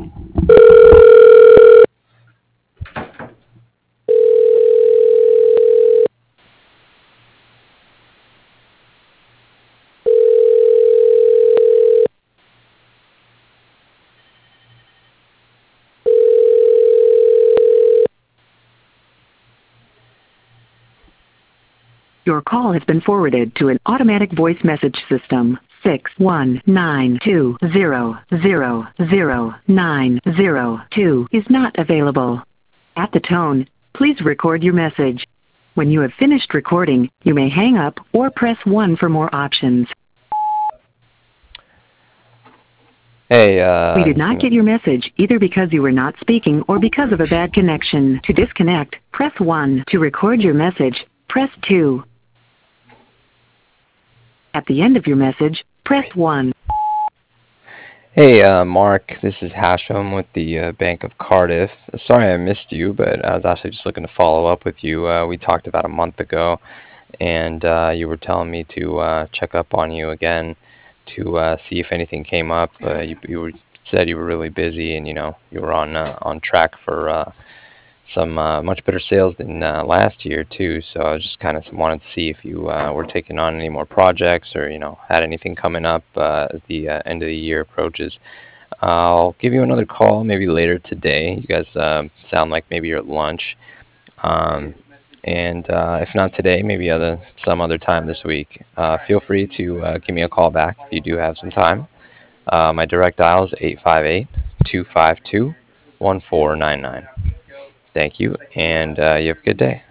Your call has been forwarded to an automatic voice message system. 61920000902 is not available. At the tone, please record your message. When you have finished recording, you may hang up or press 1 for more options. Hey, We did not get your message either because you were not speaking or because of a bad connection. To disconnect, press 1. To record your message, press 2. At the end of your message, press 1. Hey, Mark, this is Hashem with the Bank of Cardiff. Sorry I missed you, but I was actually just looking to follow up with you. We talked about a month ago, and you were telling me to check up on you again to see if anything came up. Said you were really busy, and you were on track for some much better sales than last year too. So I was just kind of wanted to see if you were taking on any more projects or had anything coming up as the end of the year approaches. I'll give you another call maybe later today. You guys sound like maybe you're at lunch. And if not today, maybe some other time this week. Feel free to give me a call back if you do have some time. My direct dial is 858-252-1499. Thank you, and you have a good day.